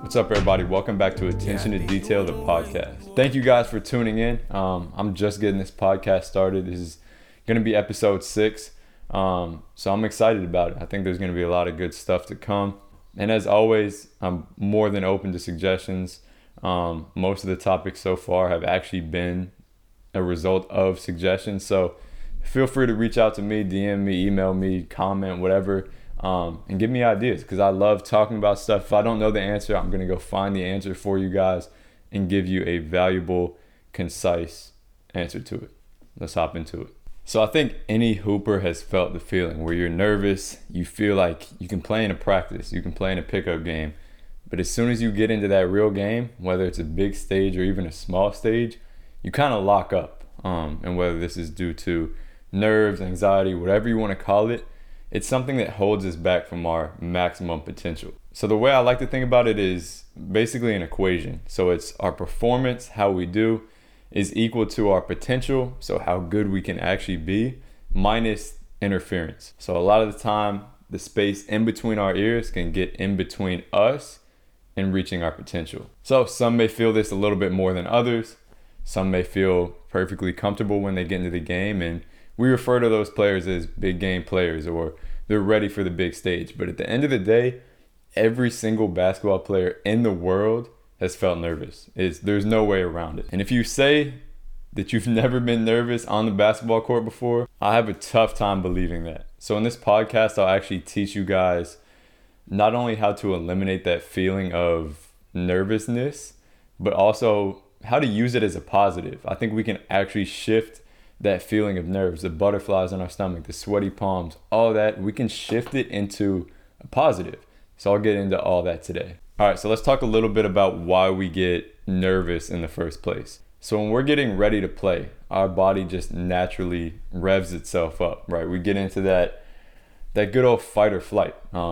What's up, everybody? Welcome back to Attention to Detail, the podcast. Thank you guys for tuning in. I'm just getting this podcast started. This is going to be episode 6. So I'm excited about it. I think there's going to be a lot of good stuff to come. And as always, I'm more than open to suggestions. Most of the topics so far have actually been a result of suggestions. So feel free to reach out to me, DM me, email me, comment, whatever. And give me ideas, because I love talking about stuff. If I don't know the answer, I'm going to go find the answer for you guys and give you a valuable, concise answer to it. Let's hop into it. So I think any hooper has felt the feeling where you're nervous. You feel like you can play in a practice, you can play in a pickup game, but as soon as you get into that real game, whether it's a big stage or even a small stage, you kind of lock up. And whether this is due to nerves, anxiety, whatever you want to call it, it's something that holds us back from our maximum potential. So the way I like to think about it is basically an equation. So it's our performance, how we do, is equal to our potential, so how good we can actually be, minus interference. So a lot of the time, the space in between our ears can get in between us and reaching our potential. So some may feel this a little bit more than others. Some may feel perfectly comfortable when they get into the game, and we refer to those players as big game players, or they're ready for the big stage. But at the end of the day, every single basketball player in the world has felt nervous. There's no way around it. And if you say that you've never been nervous on the basketball court before, I have a tough time believing that. So in this podcast, I'll actually teach you guys not only how to eliminate that feeling of nervousness, but also how to use it as a positive. I think we can actually shift that feeling of nerves, the butterflies in our stomach, the sweaty palms, all that, we can shift it into a positive. So I'll get into all that today. All right, so let's talk a little bit about why we get nervous in the first place. So when we're getting ready to play, our body just naturally revs itself up, right? We get into that good old fight or flight.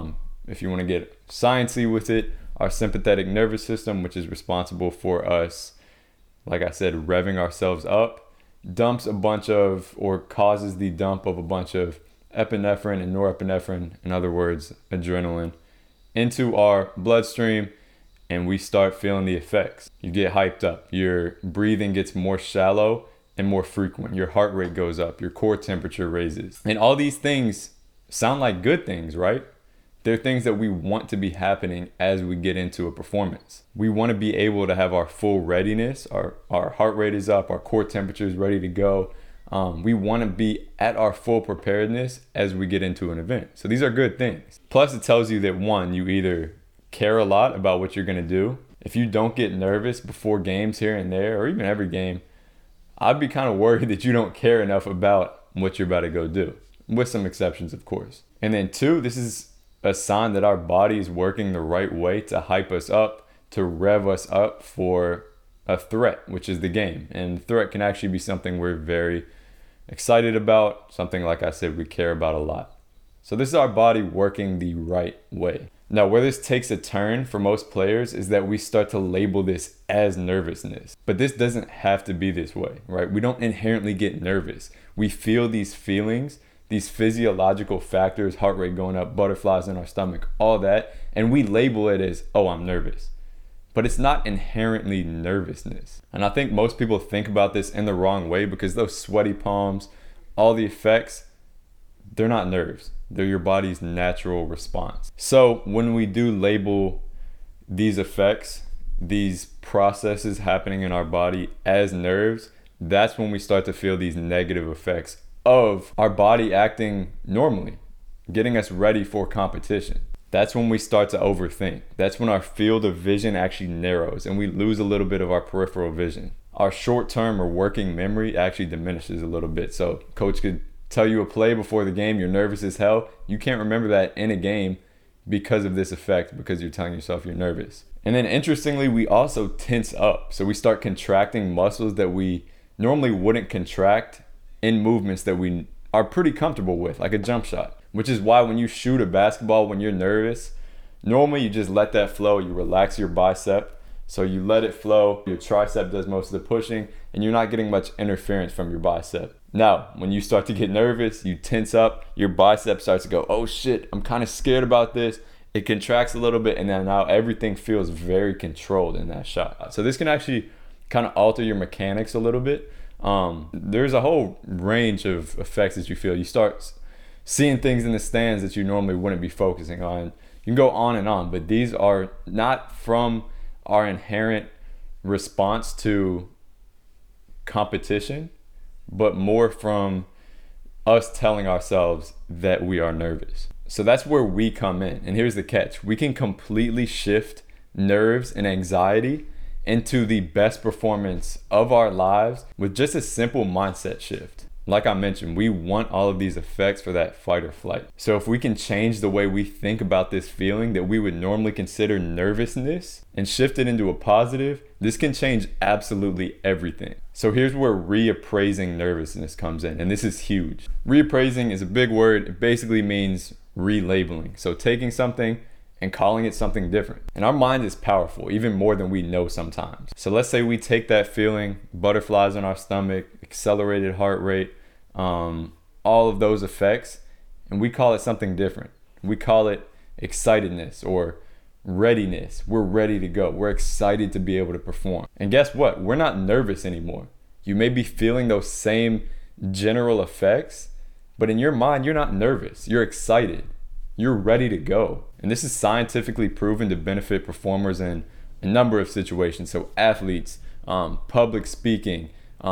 If you want to get sciencey with it, our sympathetic nervous system, which is responsible for us, like I said, revving ourselves up, dumps a bunch of, or causes the dump of a bunch of epinephrine and norepinephrine, in other words, adrenaline, into our bloodstream, and we start feeling the effects. You get hyped up, your breathing gets more shallow and more frequent, your heart rate goes up, your core temperature raises. And all these things sound like good things, right? They're things that we want to be happening as we get into a performance. We want to be able to have our full readiness. Our heart rate is up, our core temperature is ready to go. We want to be at our full preparedness as we get into an event. So these are good things. Plus, it tells you that, one, you either care a lot about what you're going to do. If you don't get nervous before games here and there, or even every game, I'd be kind of worried that you don't care enough about what you're about to go do, with some exceptions, of course. And then 2, this is a sign that our body is working the right way to hype us up, to rev us up for a threat, which is the game. And the threat can actually be something we're very excited about, something, like I said, we care about a lot. So this is our body working the right way. Now, where this takes a turn for most players is that we start to label this as nervousness. But this doesn't have to be this way, right? We don't inherently get nervous. We feel these feelings, these physiological factors, heart rate going up, butterflies in our stomach, all that, and we label it as, oh, I'm nervous. But it's not inherently nervousness. And I think most people think about this in the wrong way, because those sweaty palms, all the effects, they're not nerves. They're your body's natural response. So when we do label these effects, these processes happening in our body as nerves, that's when we start to feel these negative effects of our body acting normally, getting us ready for competition. That's when we start to overthink. That's when our field of vision actually narrows and we lose a little bit of our peripheral vision. Our short-term or working memory actually diminishes a little bit. So coach could tell you a play before the game, you're nervous as hell. You can't remember that in a game because of this effect, because you're telling yourself you're nervous. And then interestingly, we also tense up. So we start contracting muscles that we normally wouldn't contract in movements that we are pretty comfortable with, like a jump shot, which is why when you shoot a basketball, when you're nervous, normally you just let that flow, you relax your bicep, so you let it flow, your tricep does most of the pushing, and you're not getting much interference from your bicep. Now, when you start to get nervous, you tense up, your bicep starts to go, oh shit, I'm kind of scared about this, it contracts a little bit, and then now everything feels very controlled in that shot. So this can actually kind of alter your mechanics a little bit. There's a whole range of effects that you feel. You start seeing things in the stands that you normally wouldn't be focusing on. You can go on and on, but these are not from our inherent response to competition, but more from us telling ourselves that we are nervous. So that's where we come in. And here's the catch. We can completely shift nerves and anxiety into the best performance of our lives with just a simple mindset shift. Like I mentioned, we want all of these effects for that fight or flight. So if we can change the way we think about this feeling that we would normally consider nervousness and shift it into a positive, this can change absolutely everything. So here's where reappraising nervousness comes in, and this is huge. Reappraising is a big word. It basically means relabeling. So taking something and calling it something different. And our mind is powerful, even more than we know sometimes. So let's say we take that feeling, butterflies in our stomach, accelerated heart rate, all of those effects, and we call it something different. We call it excitedness or readiness. We're ready to go. We're excited to be able to perform. And guess what? We're not nervous anymore. You may be feeling those same general effects, but in your mind, you're not nervous. You're excited. You're ready to go. And this is scientifically proven to benefit performers in a number of situations. So athletes, public speaking,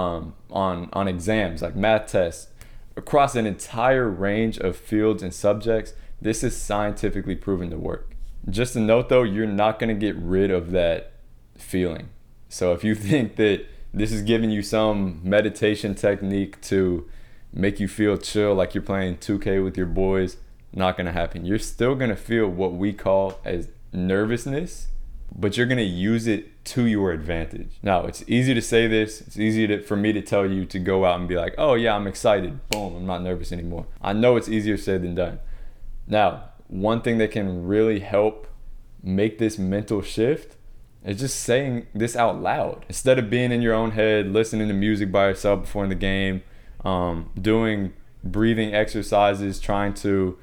on exams like math tests, across an entire range of fields and subjects, this is scientifically proven to work. Just a note though, you're not gonna get rid of that feeling. So if you think that this is giving you some meditation technique to make you feel chill like you're playing 2K with your boys, not gonna happen. You're still gonna feel what we call as nervousness, but you're gonna use it to your advantage. Now, it's easy to say this. It's easy for me to tell you to go out and be like, oh yeah, I'm excited. Boom, I'm not nervous anymore. I know it's easier said than done. Now, one thing that can really help make this mental shift is just saying this out loud. Instead of being in your own head, listening to music by yourself before the game, doing breathing exercises, trying to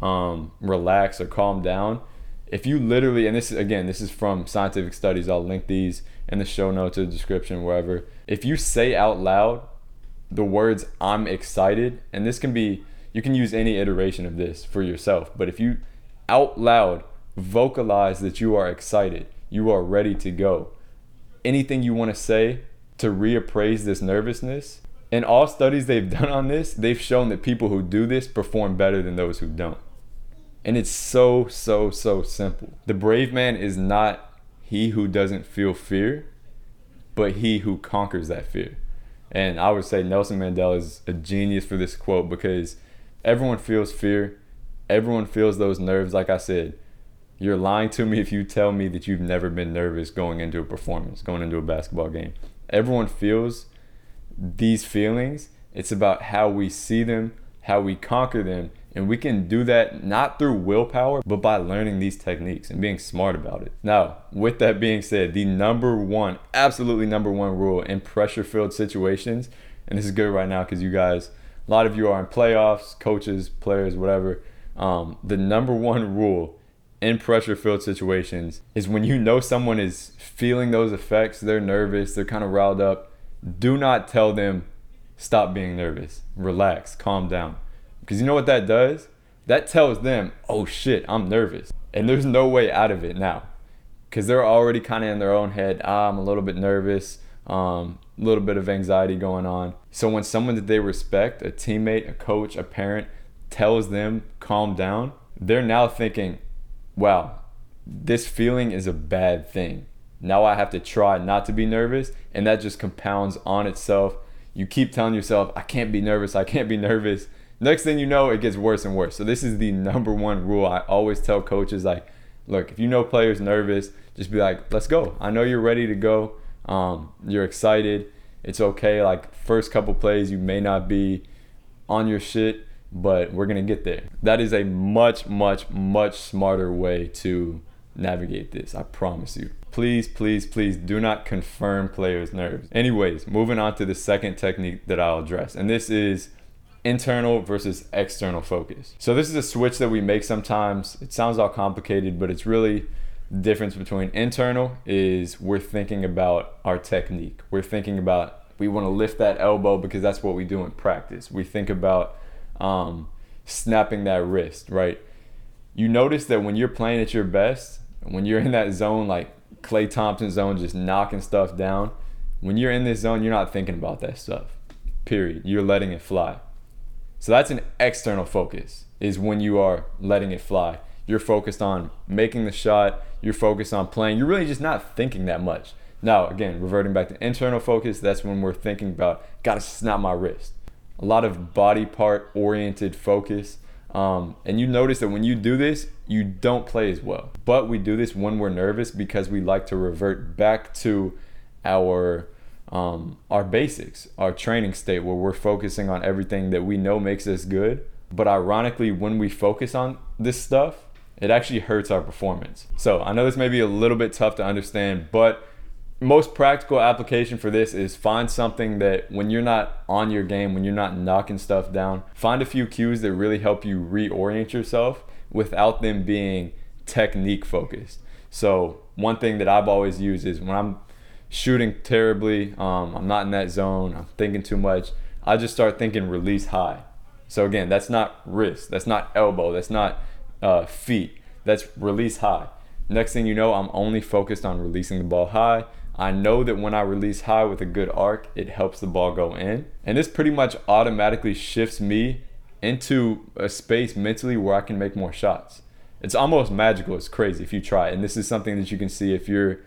relax or calm down. If you literally, and this is from scientific studies, I'll link these in the show notes or the description, wherever. If you say out loud the words, I'm excited, and this can be, you can use any iteration of this for yourself, but if you out loud vocalize that you are excited, you are ready to go, anything you want to say to reappraise this nervousness, in all studies they've done on this, they've shown that people who do this perform better than those who don't. And it's so simple. The brave man is not he who doesn't feel fear, but he who conquers that fear. And I would say Nelson Mandela is a genius for this quote, because everyone feels fear. Everyone feels those nerves. Like I said, you're lying to me if you tell me that you've never been nervous going into a performance, going into a basketball game. Everyone feels these feelings. It's about how we see them, how we conquer them, and we can do that not through willpower, but by learning these techniques and being smart about it. Now, with that being said, the absolutely number one rule in pressure-filled situations, and this is good right now because you guys, a lot of you are in playoffs, coaches, players, whatever. The number one rule in pressure-filled situations is when you know someone is feeling those effects, they're nervous, they're kind of riled up, do not tell them, stop being nervous, relax, calm down. Because you know what that does? That tells them, oh shit, I'm nervous. And there's no way out of it now. Because they're already kind of in their own head, I'm a little bit nervous, a little bit of anxiety going on. So when someone that they respect, a teammate, a coach, a parent, tells them, calm down, they're now thinking, wow, this feeling is a bad thing. Now I have to try not to be nervous, and that just compounds on itself. You keep telling yourself, I can't be nervous, I can't be nervous. Next thing you know, it gets worse and worse. So this is the number one rule. I always tell coaches, like, look, if you know players nervous, just be like, let's go. I know you're ready to go. You're excited. It's okay. Like, first couple plays, you may not be on your shit, but we're going to get there. That is a much smarter way to navigate this. I promise you. Please do not confirm players' nerves. Anyways, moving on to the second technique that I'll address. And this is internal versus external focus. So this is a switch that we make sometimes. It sounds all complicated, but it's really the difference between internal is we're thinking about our technique. We're thinking about, we want to lift that elbow because that's what we do in practice. We think about snapping that wrist, right? You notice that when you're playing at your best, when you're in that zone, like Klay Thompson zone, just knocking stuff down, when you're in this zone, you're not thinking about that stuff, period. You're letting it fly. So that's an external focus, is when you are letting it fly. You're focused on making the shot. You're focused on playing. You're really just not thinking that much. Now, again, reverting back to internal focus, that's when we're thinking about, gotta snap my wrist. A lot of body part oriented focus. And you notice that when you do this, you don't play as well. But we do this when we're nervous because we like to revert back to our basics, our training state, where we're focusing on everything that we know makes us good. But ironically, when we focus on this stuff, it actually hurts our performance. So I know this may be a little bit tough to understand, but most practical application for this is find something that when you're not on your game, when you're not knocking stuff down, find a few cues that really help you reorient yourself without them being technique focused. So one thing that I've always used is when I'm shooting terribly, I'm not in that zone, I'm thinking too much, I just start thinking release high. So again, that's not wrist, that's not elbow, that's not feet, that's release high. Next thing you know, I'm only focused on releasing the ball high. I know that when I release high with a good arc, it helps the ball go in. And this pretty much automatically shifts me into a space mentally where I can make more shots. It's almost magical. It's crazy if you try it. And this is something that you can see if you're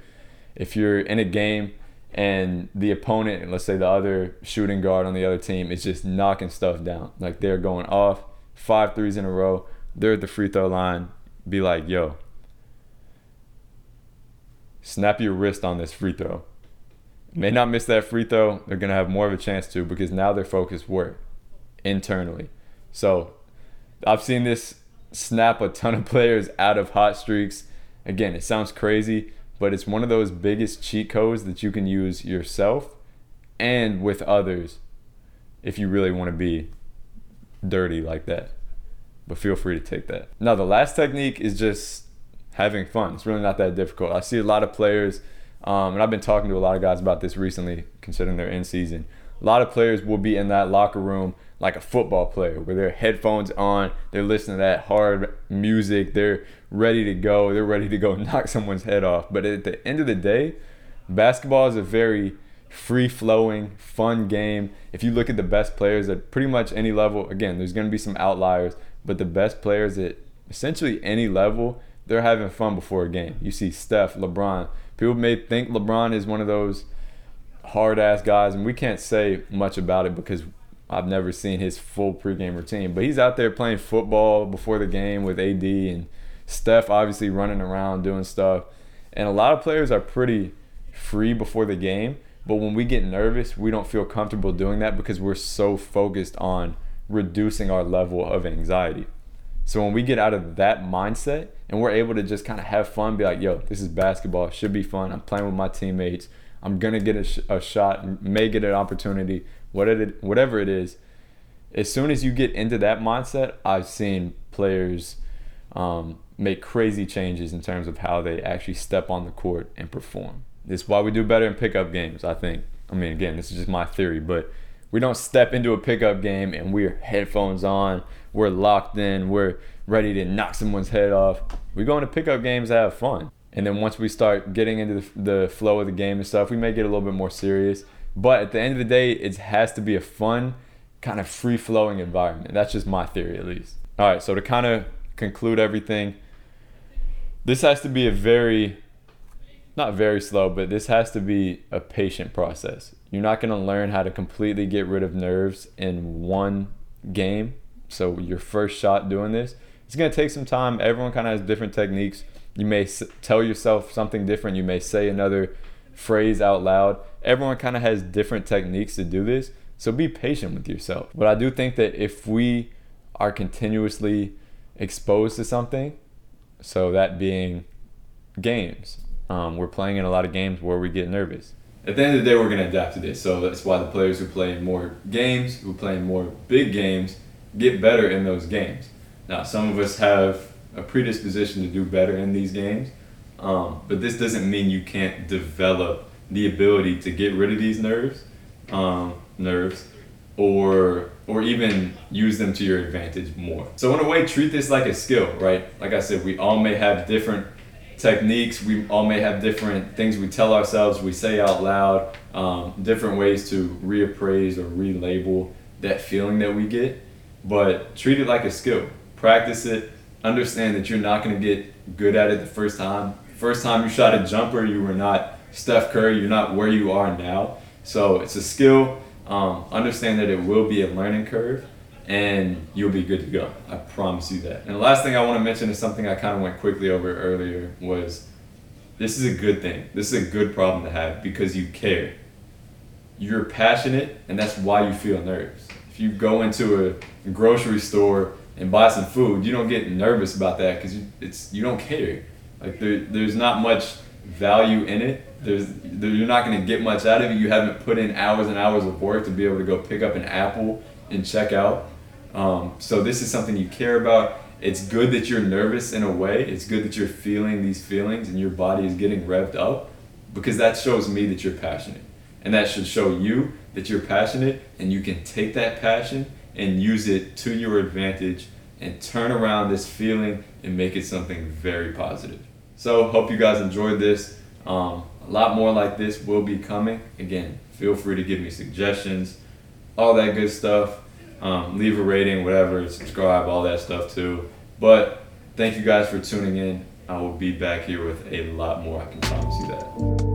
in a game and the opponent, let's say the other shooting guard on the other team, is just knocking stuff down. Like they're going off 5 threes in a row. They're at the free throw line. Be like, yo, snap your wrist on this free throw. May not miss that free throw. They're going to have more of a chance to, because now they're focused where? Internally. So I've seen this snap a ton of players out of hot streaks. Again, it sounds crazy, but it's one of those biggest cheat codes that you can use yourself and with others if you really want to be dirty like that. But feel free to take that. Now, the last technique is just having fun. It's really not that difficult. I see a lot of players, and I've been talking to a lot of guys about this recently, considering they're in season. A lot of players will be in that locker room like a football player, where their headphones on, they're listening to that hard music, they're ready to go, knock someone's head off. But at the end of the day, basketball is a very free-flowing, fun game. If you look at the best players at pretty much any level, again, there's going to be some outliers, but the best players at essentially any level, they're having fun before a game. You see Steph, LeBron. People may think LeBron is one of those hard-ass guys, and we can't say much about it because I've never seen his full pregame routine. But he's out there playing football before the game with AD, and Steph obviously running around doing stuff. And a lot of players are pretty free before the game, but when we get nervous, we don't feel comfortable doing that because we're so focused on reducing our level of anxiety. So when we get out of that mindset and we're able to just kind of have fun, be like, yo, this is basketball, it should be fun, I'm playing with my teammates, I'm going to get a shot, may get an opportunity, whatever it is. As soon as you get into that mindset, I've seen players make crazy changes in terms of how they actually step on the court and perform. This is why we do better in pickup games, I think. I mean, again, this is just my theory, but we don't step into a pickup game and we're headphones on, we're locked in, we're ready to knock someone's head off. We go into pickup games to have fun. And then once we start getting into the flow of the game and stuff, we may get a little bit more serious. But at the end of the day, it has to be a fun, kind of free-flowing environment. That's just my theory, at least. All right, so to kind of conclude everything, this has to be not very slow, but this has to be a patient process. You're not going to learn how to completely get rid of nerves in one game. So your first shot doing this, it's going to take some time. Everyone kind of has different techniques. You may tell yourself something different. You may say another phrase out loud. Everyone kind of has different techniques to do this. So be patient with yourself. But I do think that if we are continuously exposed to something, so that being games, we're playing in a lot of games where we get nervous. at the end of the day, we're going to adapt to this. So that's why the players who play in more games, who play in more big games, get better in those games. Now, some of us have a predisposition to do better in these games, but this doesn't mean you can't develop the ability to get rid of these nerves, or even use them to your advantage more. So in a way, treat this like a skill, right? Like I said, we all may have different techniques, we all may have different things we tell ourselves, we say out loud, different ways to reappraise or relabel that feeling that we get, but treat it like a skill. Practice it, understand that you're not going to get good at it the first time. First time you shot a jumper, you were not Steph Curry, you're not where you are now. So it's a skill. Understand that it will be a learning curve, and you'll be good to go. I promise you that. And the last thing I want to mention is something I kind of went quickly over earlier, was this is a good thing. This is a good problem to have because you care. You're passionate, and that's why you feel nerves. If you go into a grocery store and buy some food, you don't get nervous about that because you don't care. Like there's not much value in it. You're not going to get much out of it. You haven't put in hours and hours of work to be able to go pick up an apple and check out. So this is something you care about. It's good that you're nervous in a way. It's good that you're feeling these feelings and your body is getting revved up, because that shows me that you're passionate. And that should show you that you're passionate, and you can take that passion and use it to your advantage and turn around this feeling and make it something very positive. So hope you guys enjoyed this. A lot more like this will be coming. Again, feel free to give me suggestions, all that good stuff. Leave a rating, whatever, subscribe, all that stuff too. But thank you guys for tuning in. I will be back here with a lot more, I can promise you that.